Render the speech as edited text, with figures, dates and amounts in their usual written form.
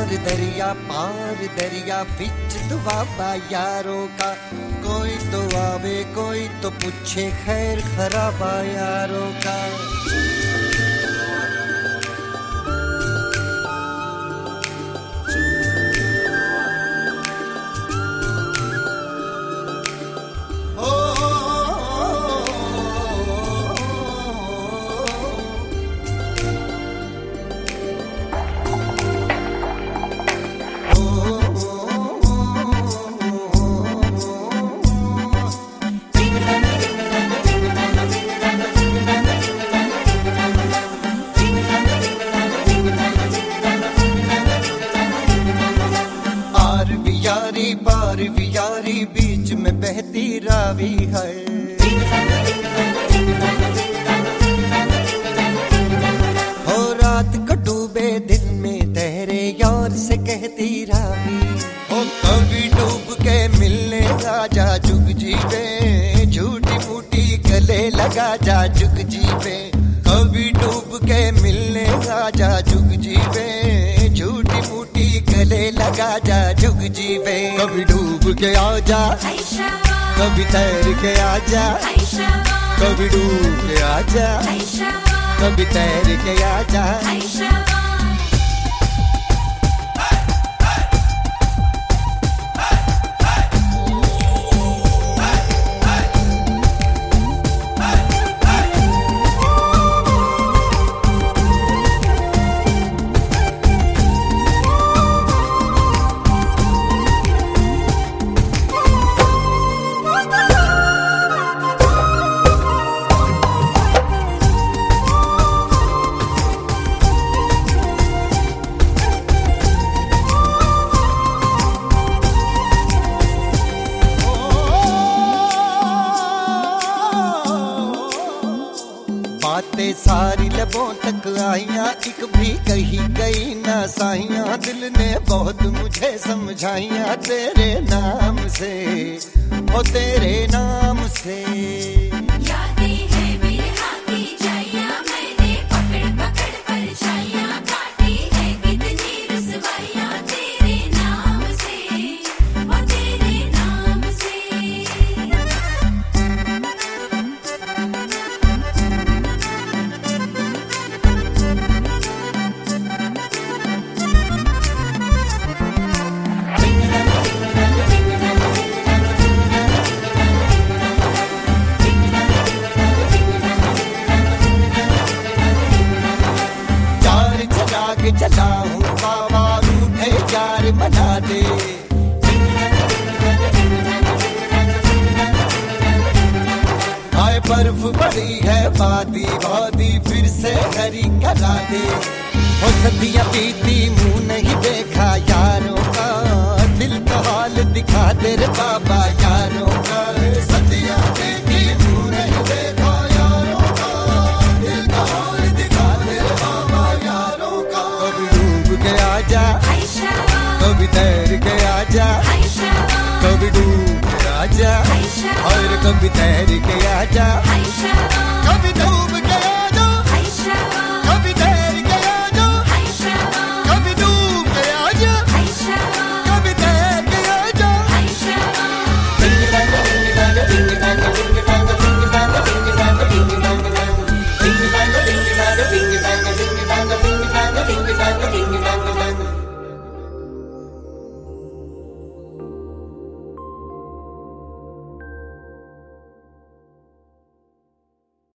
पार दरिया बिच दुआबा यारों का। कोई तो आवे कोई तो पूछे खैर खराबा यारों का। पार भी यारी बीच में बहती रावी है। हो रात को डूबे दिन में तेरे यार से कहती रावी। हो कभी डूब के मिलने आजा जुग जीवे, झूठी मूठी गले लगा जा जुग जीवे। कभी डूब के मिलने आजा जुग जीवे, झूठी मूठी गले लगा जा जुग जीवे। कभी डूब के आजा कभी तैर के आजा, कभी डूब के आजा कभी तैर के आजा। बातें सारी लबों तक आईया, एक भी कही गई ना साइया। दिल ने बहुत मुझे समझाइया तेरे नाम से, ओ तेरे नाम से। यादें हैं मेरे हाथ की जाइया, मैंने पकड़ पकड़ परछाइयां काटी है कितनी रुसवाइयां तेरे नाम से, ओ तेरे नाम से। चलाऊं बाबा रूठे यार बना दे। आए बर्फ बड़ी है वादी वादी फिर से हरी करा दे। हो सदियां बीती मुंह नहीं देखा यारों का, दिल का हाल दिखा दे रे बाबा यारों का। सदियां बीती मुंह नहीं देखा यारों का, दिल का हाल दिखा दे रे बाबा यारों का। के आजा कभी तैर के आजा, कभी डूब के आजा और कभी तैर के आजा, कभी डूब